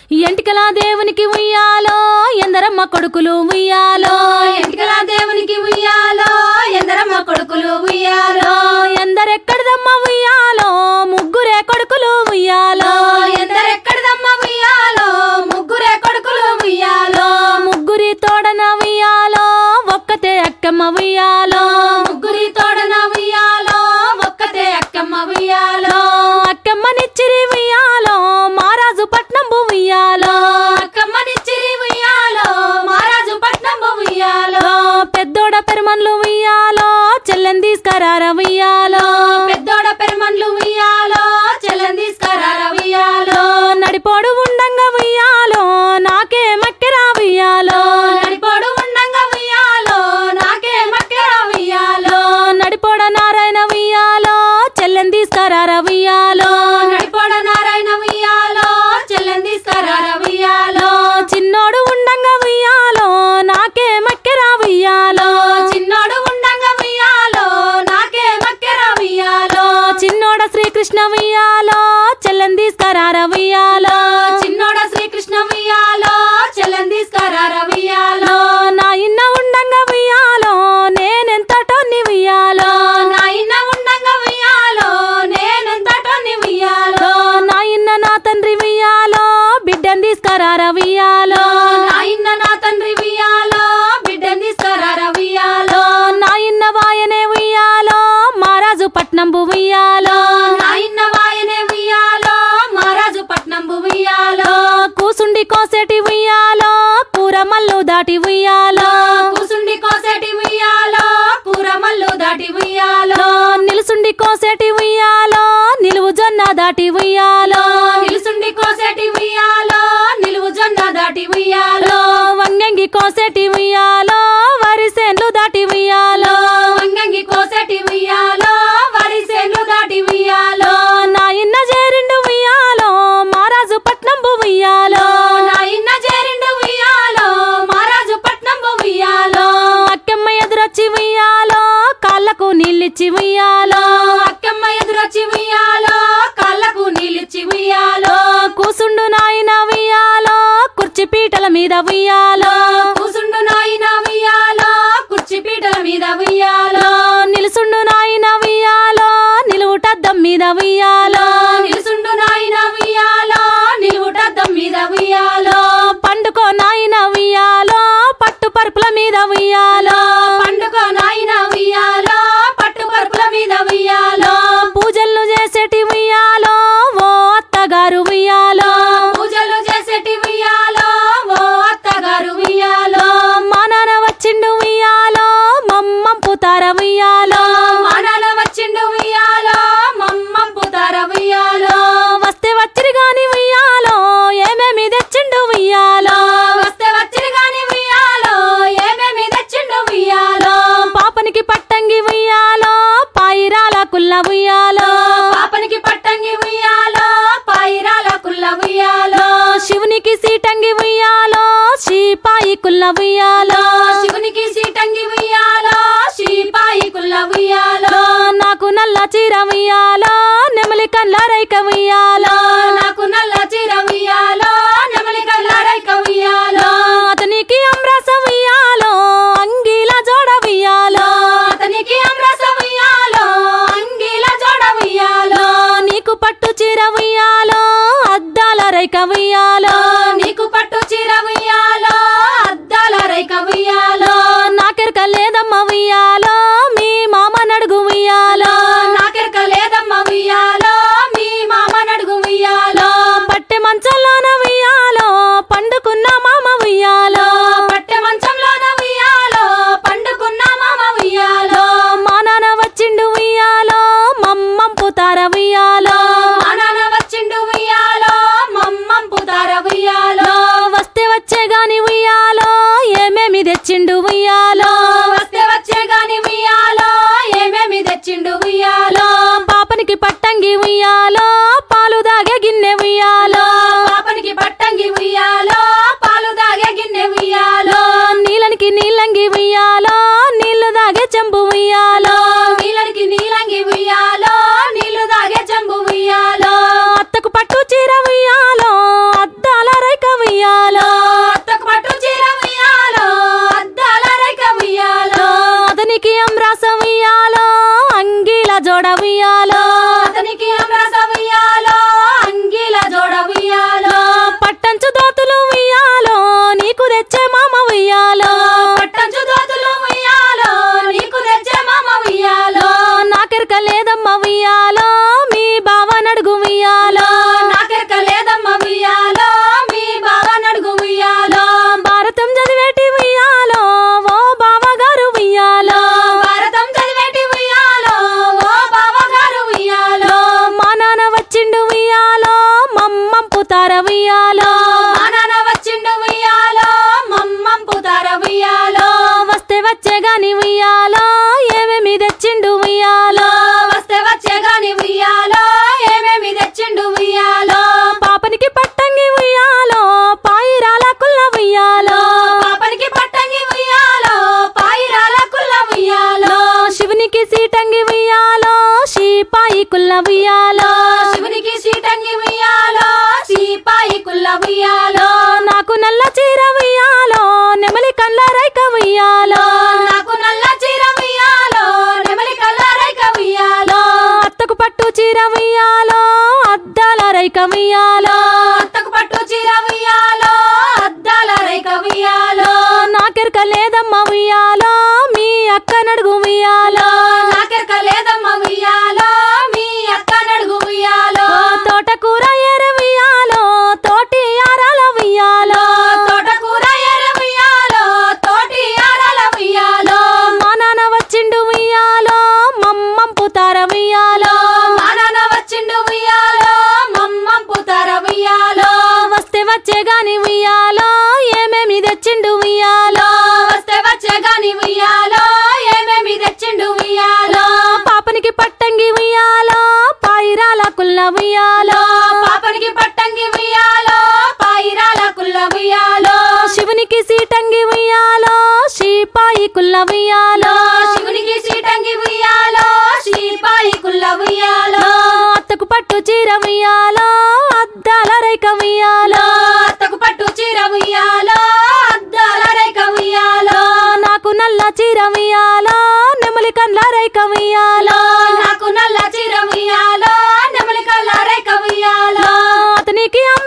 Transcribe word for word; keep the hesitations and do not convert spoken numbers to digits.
ఎంటికల దేవునికి ఉయ్యాలో ఎందరమ్మ కొడుకులు ఉయ్యాలో ఎంటికల దేవునికి ఉయ్యాలో ఎందరమ్మ కొడుకులు ఉయ్యాలో ఎందరెక్కడిదమ్మ ఉయ్యాలో ముగ్గురే కొడుకులు ఉయ్యాలో ఎందరెక్కడిదమ్మ ఉయ్యాలో ముగ్గురే కొడుకులు ఉయ్యాలో ముగ్గురి తోడన ఉయ్యాలో ఒక్కతే అక్కమ్మ ఉయ్యాలో ముగ్గురి తోడన ఉయ్యాలో ఒక్కతే అక్కమ్మ ఉయ్యాలో అక్కమ్మనిచ్చిరి ఉయ్యాలో మారాజు పట్నం ఉయ్యాలో అక్కమ్మనిచ్చిరి ఉయ్యాలో మారాజు పట్నం ఉయ్యాలో పెద్దోడ పెరుమన్లు ఉయ్యాలో చెల్లెం తీసుకరార ఉయ్యాలో పెద్దోడ పెరుమన్లు ఉయ్యాలో చెల్లెం తీసుకరార ఉయ్యాలో నడిపోడు ఉండంగా ఉయ్యాలో నాకే మక్కెరా ఉయ్యాలో నడిపోడు ఉండంగా ఉయ్యాలో నాకే మక్కెరా ఉయ్యాలో నడిపోడ నారాయణ ఉయ్యాలో చెల్లెం తీసుకరార ఉయ్యాలో నడిపోడ నారాయణ ఉయ్యాలో చెల్లెం తీసుకరార ఉయ్యాలో చిన్నోడు ఉండంగా ఉయ్యాలో నాకే మక్కెరా ఉయ్యాలో చిన్నోడు ఉండంగా ఉయ్యాలో నాకే మక్కెరా ఉయ్యాలో చిన్నోడ శ్రీకృష్ణ ఉయ్యాలో చెల్లెం తీసుకరార ఉయ్యాలో చిన్నోడ శ్రీకృష్ణ ఉయ్యాలో చెల్లెం తీసుకరార ఉయ్యాలో నా ఇన్న ఉండంగా ఉయ్యాలో నేనెంతటోని ఉయ్యాలో నా ఇన్న ఉండంగా ఉయ్యాలో నేనెంతటోని ఉయ్యాలో నా ఇన్న నా తండ్రి ఉయ్యాలో బిడ్డని తీసుకరార ఉయ్యాలో నా ఇన్న నా తండ్రి ఉయ్యాలో బిడ్డని తీసుకరార ఉయ్యాలో నా ఇన్న వాయనే ఉయ్యాలో మారాజు పట్నం ఉయ్యాలో నా ఇన్న వాయనే ఉయ్యాలో మారాజు పట్నం ఉయ్యాలో కూసుండి కోసేటి ఉయ్యాలో కూర మల్లు దాటి ఉయ్యాలో కూసుండి కోసేటి ఉయ్యాలో కూర మల్లు దాటి ఉయ్యాలో నిలుసుండి కోసేటి ఉయ్యాలో నిలువు జొన్న దాటి ఉయ్యాలో నిలుసుండి కోసేటి ఉయ్యాలో నిలువు జొన్న దాటి ఉయ్యాలో వంగంగి కోసేటి ఉయ్యాలో వరిసేన్లు దాటి ఉయ్యాలో వంగంగి కోసేటి ఉయ్యాలో వరిసేన్లు దాటి ఉయ్యాలో నా ఇన్న చేరిండు ఉయ్యాలో మారాజు పట్నం ఉయ్యాలో నా ఇన్న చేరిండు ఉయ్యాలో మారాజు పట్నం ఉయ్యాలో అక్కమ్మ ఎదురొచ్చి ఉయ్యాలో కాళ్ళకు నీళ్ళిచ్చి ఉయ్యాలో అక్కమ్మ ఎదురొచ్చి ఉయ్యాలో కాళ్ళకు నీళ్ళిచ్చి ఉయ్యాలో కూసుండు నాయన ఉయ్యాలో కుర్చీ పీటల మీద ఉయ్యాలో కూసుండు నాయన ఉయ్యాలో కుర్చీ పీటల మీద ఉయ్యాలో నిలుసుండు నాయన ఉయ్యాలో నిలువుటద్దం మీద ఉయ్యాలో నిలుసుండు నాయన ఉయ్యాలో నిలువుటద్దం మీద ఉయ్యాలో పండుకో నాయన ఉయ్యాలో పట్టు పరుపుల మీద ఉయ్యాలో పండుకో నాయన ఉయ్యాలో పట్టు పరుపుల మీద ఉయ్యాలో పూజలు చేసేటి ఉయ్యాలో ఓ అత్తగారు ఉయ్యాలో పూజలు చేసేటి ఉయ్యాలో ఓ అత్తగారు ఉయ్యాలో మా నాన్న వచ్చిండు ఉయ్యాలో మమ్మం పుతార ఉయ్యాలో మా నాన్న వచ్చిండు ఉయ్యాలో మమ్మం పుతార ఉయ్యాలో వస్తే వచ్చిరి గాని ఉయ్యాలో ఏమేమి తెచ్చిండు ఉయ్యాలో వస్తే వచ్చిరి గాని ఉయ్యాలో ఏమేమి తెచ్చిండు ఉయ్యాలో పాపనికి పట్టంగి ఉయ్యాలో పాయిరాల కుల్ల ఉయ్యాలో పాపనికి పట్టంగి ఉయ్యాలో పాయిరాల కుల్ల ఉయ్యాలో శివునికి సీటంగి ఉయ్యాలో శ్రీపాయి కుల్ల ఉయ్యాలో శివునికి సీటంగి ఉయ్యాలో శ్రీపాయి కుల్ల ఉయ్యాలో నాకు నల్ల చీర ఉయ్యాలో నెమలి కళ్ళ రైక ఉయ్యాలో నాకు నల్ల చీర ఉయ్యాలో నెమలి కళ్ళ రైక ఉయ్యాలో అతనికి అమ్రస ఉయ్యాలో అంగీల జోడ ఉయ్యాలో అతనికి అమ్రస ఉయ్యాలో అంగీల జోడ ఉయ్యాలో నీకు పట్టు చీర ఉయ్యాలో అద్దాల రైక ఉయ్యాలో నీకు పట్టు చీర ఉయ్యాలో అద్దాల రైక ఉయ్యాలో నాకెరక లేదమ్మ ఉయ్యాలో మీ మామ నడుగు ఉయ్యాలో నాకెరక లేదమ్మ ఉయ్యాలో మీ మామ నడుగు ఉయ్యాలో పట్టె మంచంలోన ఉయ్యాలో పండుకున్న మామ ఉయ్యాలో పట్టె మంచంలోన ఉయ్యాలో పండుకున్న మామ ఉయ్యాలో మా నాన్న వచ్చిండు ఉయ్యాలో మమ్మం పుతార ఉయ్యాలో మా నాన్న వచ్చిండు ఉయ్యాలో మమ్మం పుతార ఉయ్యాలో ఉయ్యాలో నాకు నల్ల చీర ఉయ్యాలో నెమలి కళ్ళ రైక ఉయ్యాలో నాకు నల్ల చీర ఉయ్యాలో నెమలి కళ్ళ రైక ఉయ్యాలో అత్తకు పట్టు చీర ఉయ్యాలో అద్దాల రైక ఉయ్యాలో అత్తకు పట్టు చీర ఉయ్యాలో అద్దాల రైక ఉయ్యాలో నాకెరక లేదమ్మ ఉయ్యాలో మీ అక్క నడుగు ఉయ్యాలో నాకెరక లేదమ్మ ఉయ్యాలో మీ అక్క నడుగు ఉయ్యాలో తోటకూర ఎర ఉయ్యాలో తోటి ఆరాల ఉయ్యాలో తోటకూర ఎర ఉయ్యాలో తోటి ఆరాల ఉయ్యాలో మా నాన్న వచ్చిండు ఉయ్యాలో మమ్మం పుతార ఉయ్యాలో మా నాన్న వచ్చిండు ఉయ్యాలో మమ్మం పుతార ఉయ్యాలో వస్తే వచ్చే గాని ఉయ్యాలో ఏమేమి తెచ్చిండు ఉయ్యాలో వస్తే వచ్చే గాని ఉయ్యాలో ఏమేమి తెచ్చిండు ఉయ్యాలో పాపనికి పట్టంగి ఉయ్యాలో పాయిరాల కుల్ల ఉయ్యాలో పాపనికి పట్టంగి ఉయ్యాలో పాయిరాల కుల్ల ఉయ్యాలో శివునికి సీటంగి ఉయ్యాలో శ్రీపాయి కుల్ల ఉయ్యాలో శివునికి సీటంగి ఉయ్యాలో శ్రీపాయి కుల్ల ఉయ్యాలో అత్తకు పట్టు చీర ఉయ్యాలో అద్దాల రైక ఉయ్యాలో అత్తకు పట్టు చీర ఉయ్యాలో అద్దాల రైక ఉయ్యాలో నాకు నల్ల చీర ఉయ్యాలో నెమలి కండ్ల రైక ఉయ్యాలో నాకు నల్ల చీర ఉయ్యాలో నెమలి కళ్ళ రైక ఉయ్యాలో అతనికి అమ్మ